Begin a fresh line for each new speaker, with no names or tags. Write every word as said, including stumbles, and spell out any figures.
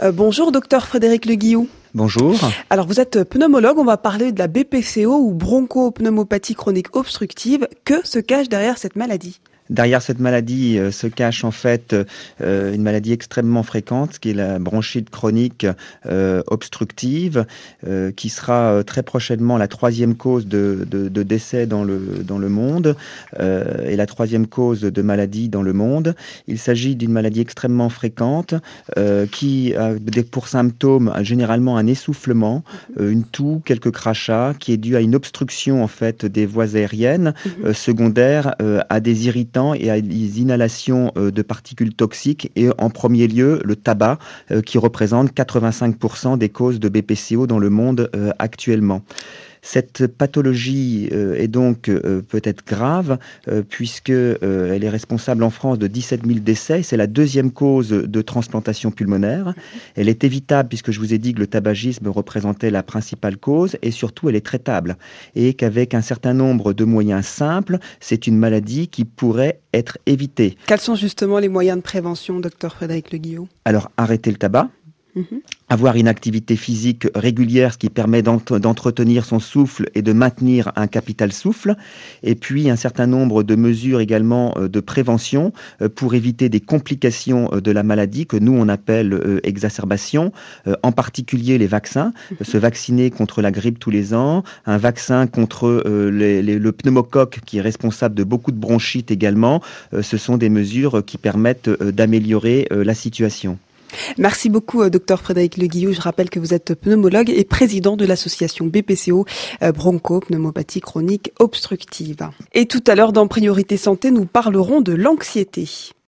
Euh, bonjour, docteur Frédéric Le Guillou.
Bonjour.
Alors, vous êtes pneumologue, on va parler de la B P C O ou bronchopneumopathie chronique obstructive. Que se cache derrière cette maladie ?
Derrière cette maladie euh, se cache en fait euh, une maladie extrêmement fréquente, qui est la bronchite chronique euh, obstructive, euh, qui sera euh, très prochainement la troisième cause de, de, de décès dans le, dans le monde euh, et la troisième cause de maladie dans le monde. Il s'agit d'une maladie extrêmement fréquente euh, qui a pour symptômes généralement un essoufflement, euh, une toux, quelques crachats, qui est due à une obstruction en fait des voies aériennes euh, secondaires euh, à des irritants et à des inhalations de particules toxiques et en premier lieu le tabac qui représente quatre-vingt-cinq pour cent des causes de B P C O dans le monde actuellement. Cette pathologie euh, est donc euh, peut-être grave euh, puisque euh, elle est responsable en France de dix-sept mille décès. C'est la deuxième cause de transplantation pulmonaire. Elle est évitable puisque je vous ai dit que le tabagisme représentait la principale cause et surtout elle est traitable et qu'avec un certain nombre de moyens simples, c'est une maladie qui pourrait être évitée.
Quels sont justement les moyens de prévention, docteur Frédéric Le Guillou ?
Alors arrêter le tabac. Mmh. Avoir une activité physique régulière, ce qui permet d'entretenir son souffle et de maintenir un capital souffle. Et puis un certain nombre de mesures également de prévention pour éviter des complications de la maladie que nous on appelle exacerbation, en particulier les vaccins. Se vacciner contre la grippe tous les ans, un vaccin contre les, les, le pneumocoque qui est responsable de beaucoup de bronchites également. Ce sont des mesures qui permettent d'améliorer la situation.
Merci beaucoup, docteur Frédéric Le Guillou. Je rappelle que vous êtes pneumologue et président de l'association B P C O, bronchopneumopathie chronique obstructive. Et tout à l'heure, dans Priorité Santé, nous parlerons de l'anxiété.